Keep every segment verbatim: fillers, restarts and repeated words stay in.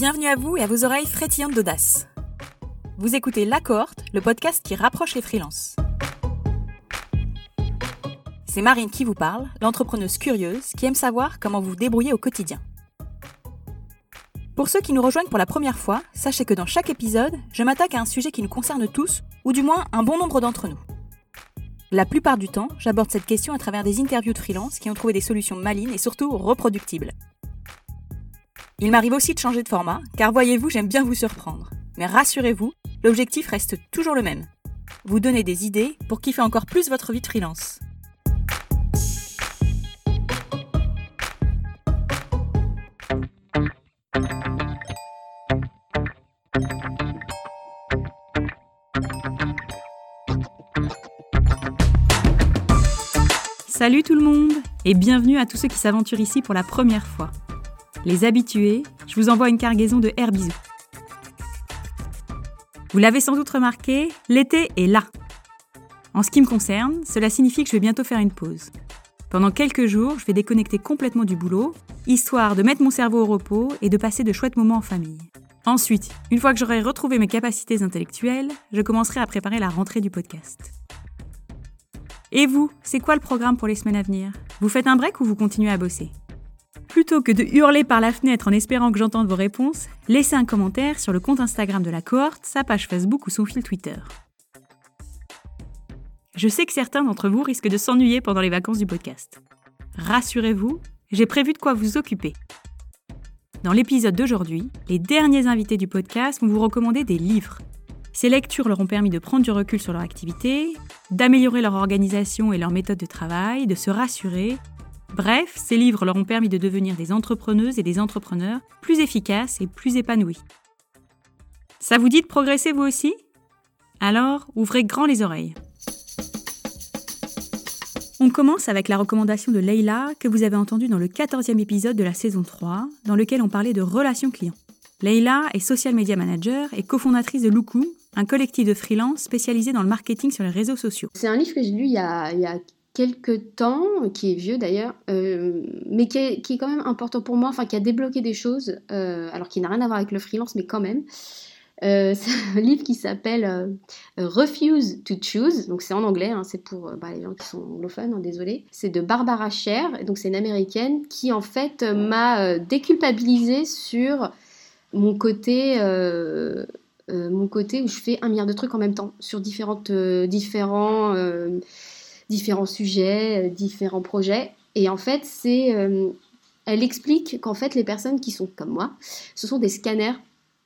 Bienvenue à vous et à vos oreilles frétillantes d'audace. Vous écoutez La Cohorte, le podcast qui rapproche les freelances. C'est Marine qui vous parle, l'entrepreneuse curieuse qui aime savoir comment vous vous débrouillez au quotidien. Pour ceux qui nous rejoignent pour la première fois, sachez que dans chaque épisode, je m'attaque à un sujet qui nous concerne tous, ou du moins un bon nombre d'entre nous. La plupart du temps, j'aborde cette question à travers des interviews de freelance qui ont trouvé des solutions malines et surtout reproductibles. Il m'arrive aussi de changer de format, car voyez-vous, j'aime bien vous surprendre. Mais rassurez-vous, l'objectif reste toujours le même. Vous donner des idées pour kiffer encore plus votre vie de freelance. Salut tout le monde et bienvenue à tous ceux qui s'aventurent ici pour la première fois. Les habitués, je vous envoie une cargaison de air bisous. Vous l'avez sans doute remarqué, l'été est là. En ce qui me concerne, cela signifie que je vais bientôt faire une pause. Pendant quelques jours, je vais déconnecter complètement du boulot, histoire de mettre mon cerveau au repos et de passer de chouettes moments en famille. Ensuite, une fois que j'aurai retrouvé mes capacités intellectuelles, je commencerai à préparer la rentrée du podcast. Et vous, c'est quoi le programme pour les semaines à venir ? Vous faites un break ou vous continuez à bosser ? Plutôt que de hurler par la fenêtre en espérant que j'entende vos réponses, laissez un commentaire sur le compte Instagram de la cohorte, sa page Facebook ou son fil Twitter. Je sais que certains d'entre vous risquent de s'ennuyer pendant les vacances du podcast. Rassurez-vous, j'ai prévu de quoi vous occuper. Dans l'épisode d'aujourd'hui, les derniers invités du podcast vont vous recommander des livres. Ces lectures leur ont permis de prendre du recul sur leur activité, d'améliorer leur organisation et leur méthode de travail, de se rassurer. Bref, ces livres leur ont permis de devenir des entrepreneuses et des entrepreneurs plus efficaces et plus épanouis. Ça vous dit de progresser vous aussi ? Alors, ouvrez grand les oreilles. On commence avec la recommandation de Leïla que vous avez entendue dans le quatorzième épisode de la saison trois, dans lequel on parlait de relations clients. Leïla est social media manager et cofondatrice de Loukou, un collectif de freelance spécialisé dans le marketing sur les réseaux sociaux. C'est un livre que j'ai lu il y a, il y a quelques temps, qui est vieux d'ailleurs, euh, mais qui est, qui est quand même important pour moi, enfin qui a débloqué des choses, euh, alors qui n'a rien à voir avec le freelance, mais quand même. Euh, c'est un livre qui s'appelle euh, Refuse to Choose, donc c'est en anglais, hein, c'est pour euh, bah, les gens qui sont anglophones, hein, désolé. C'est de Barbara Sher, et donc c'est une américaine qui en fait euh, m'a euh, déculpabilisée sur mon côté, euh, euh, mon côté où je fais un milliard de trucs en même temps sur différentes, euh, différents, euh, différents sujets, euh, différents projets. Et en fait, c'est, euh, elle explique qu'en fait, les personnes qui sont comme moi, ce sont des scanners.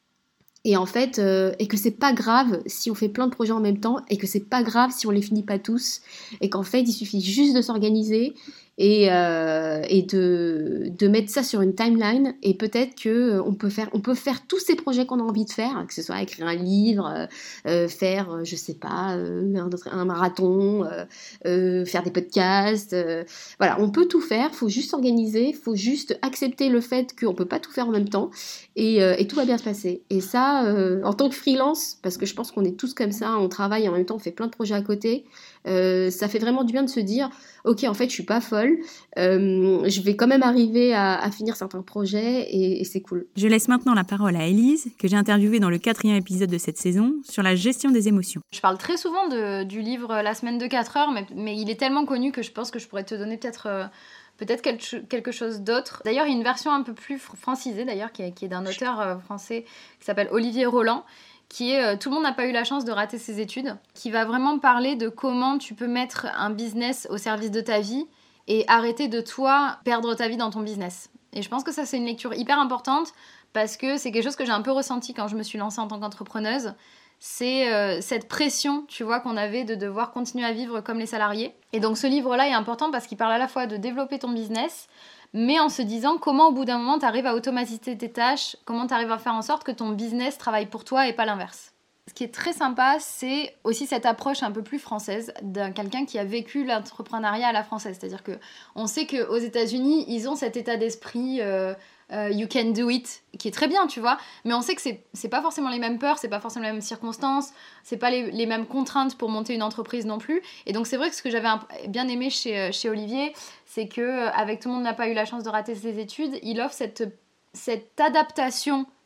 Et en fait, euh, et que c'est pas grave si on fait plein de projets en même temps, et que c'est pas grave si on les finit pas tous, et qu'en fait, il suffit juste de s'organiser et, euh, et de, de mettre ça sur une timeline, et peut-être que euh, on peut faire, on peut faire tous ces projets qu'on a envie de faire, que ce soit écrire un livre, euh, euh, faire, euh, je sais pas, euh, un, un marathon, euh, euh, faire des podcasts, euh, voilà, on peut tout faire, faut juste s'organiser, faut juste accepter le fait qu'on peut pas tout faire en même temps, et, euh, et tout va bien se passer. Et ça, euh, en tant que freelance, parce que je pense qu'on est tous comme ça, on travaille et en même temps on fait plein de projets à côté, euh, ça fait vraiment du bien de se dire ok, en fait je suis pas folle, euh, je vais quand même arriver à, à finir certains projets et, et c'est cool. Je laisse maintenant la parole à Élise, que j'ai interviewée dans le quatrième épisode de cette saison, sur la gestion des émotions. Je parle très souvent de, du livre La semaine de quatre heures, mais, mais il est tellement connu que je pense que je pourrais te donner peut-être... Euh, peut-être quelque chose d'autre. D'ailleurs, il y a une version un peu plus francisée, d'ailleurs, qui est, qui est d'un auteur euh, français qui s'appelle Olivier Roland, qui est euh, « Tout le monde n'a pas eu la chance de rater ses études », qui va vraiment parler de comment tu peux mettre un business au service de ta vie et arrêter de, toi, perdre ta vie dans ton business. Et je pense que ça, c'est une lecture hyper importante parce que c'est quelque chose que j'ai un peu ressenti quand je me suis lancée en tant qu'entrepreneuse. C'est euh, cette pression, tu vois, qu'on avait de devoir continuer à vivre comme les salariés. Et donc ce livre-là est important parce qu'il parle à la fois de développer ton business, mais en se disant comment au bout d'un moment tu arrives à automatiser tes tâches, comment tu arrives à faire en sorte que ton business travaille pour toi et pas l'inverse. Ce qui est très sympa, c'est aussi cette approche un peu plus française d'un quelqu'un qui a vécu l'entrepreneuriat à la française. C'est-à-dire qu'on sait qu'aux États-Unis, ils ont cet état d'esprit euh, euh, you can do it, qui est très bien, tu vois, mais on sait que c'est, c'est pas forcément les mêmes peurs, c'est pas forcément les mêmes circonstances, c'est pas les, les mêmes contraintes pour monter une entreprise non plus. Et donc c'est vrai que ce que j'avais un, bien aimé chez, chez Olivier, c'est que avec Tout le monde n'a pas eu la chance de rater ses études, il offre cette, cette adaptation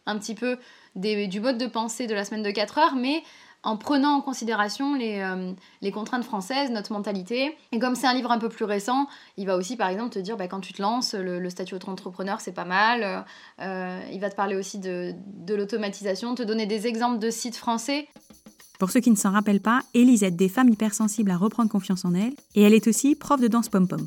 un petit peu des, du mode de pensée de la semaine de quatre heures, mais en prenant en considération les, euh, les contraintes françaises, notre mentalité. Et comme c'est un livre un peu plus récent, il va aussi, par exemple, te dire, bah, quand tu te lances, le, le statut auto-entrepreneur, c'est pas mal. Euh, il va te parler aussi de, de l'automatisation, te donner des exemples de sites français. Pour ceux qui ne s'en rappellent pas, Élise aide des femmes hypersensibles à reprendre confiance en elles, et elle est aussi prof de danse pom-pom.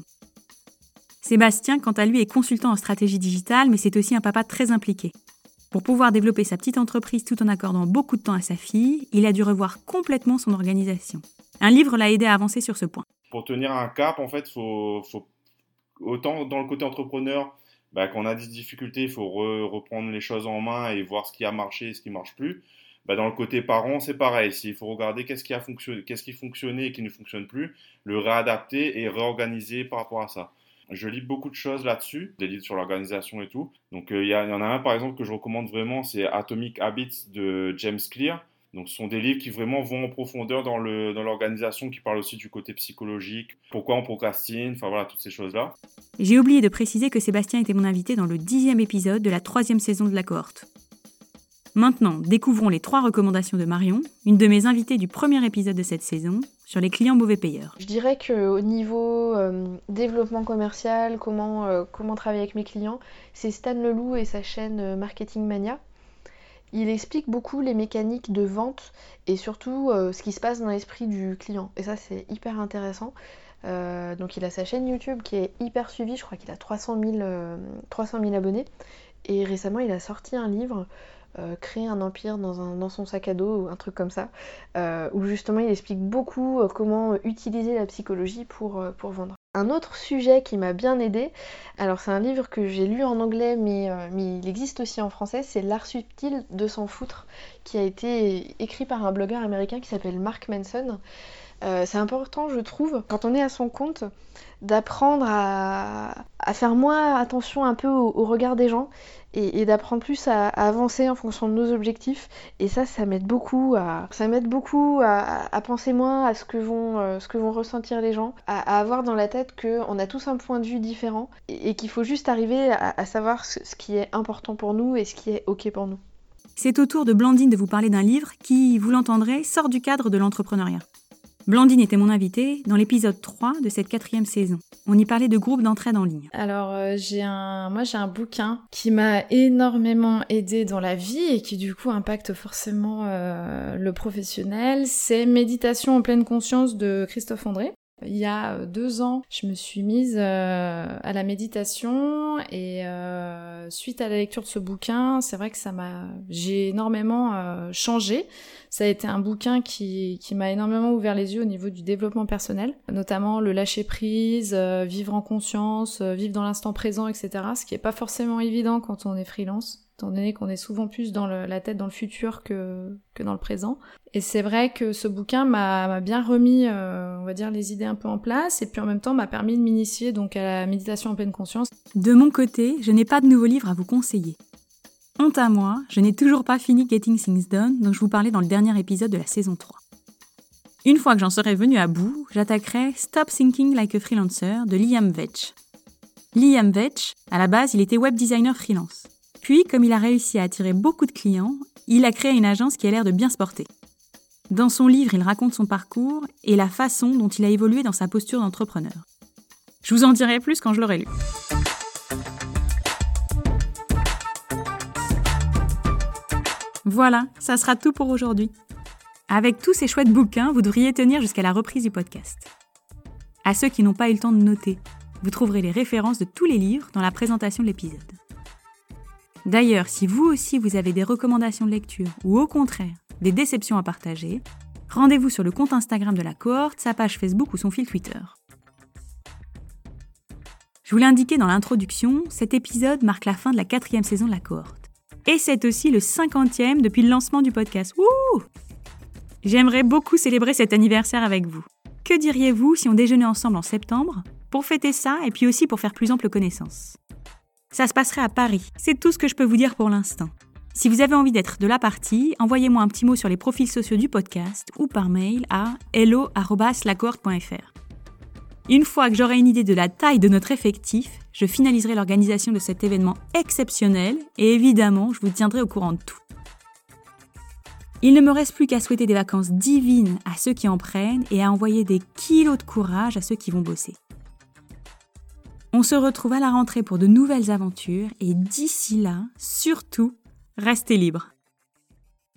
Sébastien, quant à lui, est consultant en stratégie digitale, mais c'est aussi un papa très impliqué. Pour pouvoir développer sa petite entreprise tout en accordant beaucoup de temps à sa fille, il a dû revoir complètement son organisation. Un livre l'a aidé à avancer sur ce point. Pour tenir un cap, en fait, faut, faut autant dans le côté entrepreneur, bah, quand on a des difficultés, il faut re, reprendre les choses en main et voir ce qui a marché et ce qui ne marche plus. Bah, dans le côté parent, c'est pareil. Il faut regarder qu'est-ce qui a fonctionné, qu'est-ce qui fonctionnait et qui ne fonctionne plus, le réadapter et réorganiser par rapport à ça. Je lis beaucoup de choses là-dessus, des livres sur l'organisation et tout. Donc il euh, y, y en a un par exemple que je recommande vraiment, c'est Atomic Habits de James Clear. Donc ce sont des livres qui vraiment vont en profondeur dans, le, dans l'organisation, qui parlent aussi du côté psychologique, pourquoi on procrastine, enfin voilà, toutes ces choses-là. J'ai oublié de préciser que Sébastien était mon invité dans le dixième épisode de la troisième saison de la cohorte. Maintenant, découvrons les trois recommandations de Marion, une de mes invitées du premier épisode de cette saison, sur les clients mauvais payeurs. Je dirais qu'au niveau euh, développement commercial, comment, euh, comment travailler avec mes clients, c'est Stan Leloup et sa chaîne euh, Marketing Mania. Il explique beaucoup les mécaniques de vente et surtout euh, ce qui se passe dans l'esprit du client. Et ça, c'est hyper intéressant. Euh, donc il a sa chaîne YouTube qui est hyper suivie, je crois qu'il a trois cent mille, euh, trois cent mille abonnés. Et récemment, il a sorti un livre, Euh, créer un empire dans, un, dans son sac à dos ou un truc comme ça, euh, où justement il explique beaucoup euh, comment utiliser la psychologie pour, euh, pour vendre. Un autre sujet qui m'a bien aidé, alors c'est un livre que j'ai lu en anglais mais, euh, mais il existe aussi en français, c'est L'art subtil de s'en foutre, qui a été écrit par un blogueur américain qui s'appelle Mark Manson. Euh, c'est important, je trouve, quand on est à son compte, d'apprendre à, à faire moins attention un peu au, au regard des gens et, et d'apprendre plus à, à avancer en fonction de nos objectifs. Et ça, ça m'aide beaucoup à, ça m'aide beaucoup à, à penser moins à ce que vont, euh, ce que vont ressentir les gens, à, à avoir dans la tête qu'on a tous un point de vue différent et, et qu'il faut juste arriver à, à savoir ce, ce qui est important pour nous et ce qui est OK pour nous. C'est au tour de Blandine de vous parler d'un livre qui, vous l'entendrez, sort du cadre de l'entrepreneuriat. Blandine était mon invitée dans l'épisode trois de cette quatrième saison. On y parlait de groupes d'entraide en ligne. Alors, euh, j'ai un... moi j'ai un bouquin qui m'a énormément aidée dans la vie et qui du coup impacte forcément euh, le professionnel. C'est Méditation en pleine conscience de Christophe André. Il y a deux ans, je me suis mise euh, à la méditation et euh, suite à la lecture de ce bouquin, c'est vrai que ça m'a, j'ai énormément euh, changé. Ça a été un bouquin qui, qui m'a énormément ouvert les yeux au niveau du développement personnel, notamment le lâcher prise, euh, vivre en conscience, euh, vivre dans l'instant présent, et cetera. Ce qui est pas forcément évident quand on est freelance, étant donné qu'on est souvent plus dans le, la tête dans le futur que, que dans le présent. Et c'est vrai que ce bouquin m'a, m'a bien remis, euh, on va dire, les idées un peu en place, et puis en même temps m'a permis de m'initier donc à la méditation en pleine conscience. De mon côté, je n'ai pas de nouveau livre à vous conseiller. Honte à moi, je n'ai toujours pas fini Getting Things Done, dont je vous parlais dans le dernier épisode de la saison trois. Une fois que j'en serai venue à bout, j'attaquerai Stop Thinking Like a Freelancer de Liam Vetch. Liam Vetch, à la base, il était web designer freelance. Puis, comme il a réussi à attirer beaucoup de clients, il a créé une agence qui a l'air de bien se porter. Dans son livre, il raconte son parcours et la façon dont il a évolué dans sa posture d'entrepreneur. Je vous en dirai plus quand je l'aurai lu. Voilà, ça sera tout pour aujourd'hui. Avec tous ces chouettes bouquins, vous devriez tenir jusqu'à la reprise du podcast. À ceux qui n'ont pas eu le temps de noter, vous trouverez les références de tous les livres dans la présentation de l'épisode. D'ailleurs, si vous aussi vous avez des recommandations de lecture ou au contraire des déceptions à partager, rendez-vous sur le compte Instagram de la cohorte, sa page Facebook ou son fil Twitter. Je vous l'ai indiqué dans l'introduction, cet épisode marque la fin de la quatrième saison de la cohorte. Et c'est aussi le cinquantième depuis le lancement du podcast. Wouh! J'aimerais beaucoup célébrer cet anniversaire avec vous. Que diriez-vous si on déjeunait ensemble en septembre pour fêter ça et puis aussi pour faire plus ample connaissance? Ça se passerait à Paris, c'est tout ce que je peux vous dire pour l'instant. Si vous avez envie d'être de la partie, envoyez-moi un petit mot sur les profils sociaux du podcast ou par mail à hello arobase la cohorte point f r. Une fois que j'aurai une idée de la taille de notre effectif, je finaliserai l'organisation de cet événement exceptionnel et évidemment, je vous tiendrai au courant de tout. Il ne me reste plus qu'à souhaiter des vacances divines à ceux qui en prennent et à envoyer des kilos de courage à ceux qui vont bosser. On se retrouve à la rentrée pour de nouvelles aventures et d'ici là, surtout, restez libres.